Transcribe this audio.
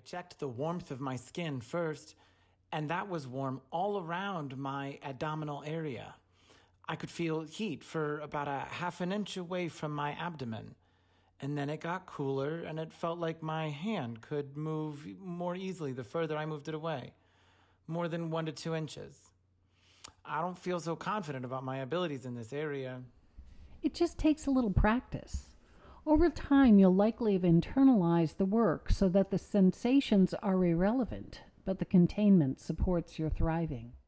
checked the warmth of my skin first, and that was warm all around my abdominal area. I could feel heat for about a half an inch away from my abdomen. And then it got cooler, and it felt like my hand could move more easily the further I moved it away, more than 1 to 2 inches. I don't feel so confident about my abilities in this area. It just takes a little practice. Over time, you'll likely have internalized the work so that the sensations are irrelevant, but the containment supports your thriving.